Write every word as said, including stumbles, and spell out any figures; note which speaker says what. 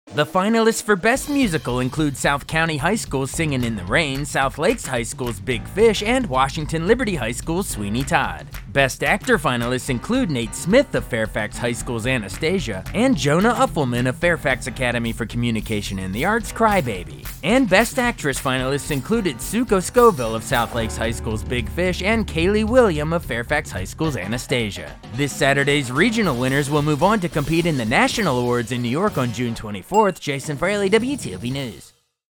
Speaker 1: The finalists for Best Musical include South County High School's Singin' in the Rain, South Lakes High School's Big Fish, and Washington Liberty High School's Sweeney Todd. Best Actor finalists include Nate Smith of Fairfax High School's Anastasia, and Jonah Uffelman of Fairfax Academy for Communication and the Arts' Crybaby. And Best Actress finalists included Suko Scoville of South Lakes High School's Big Fish and Kaylee William of Fairfax High School's Anastasia. This Saturday's regional winners will move on to compete in the National Awards in New York on June twenty-fourth. Jason Fraley, W T O P News.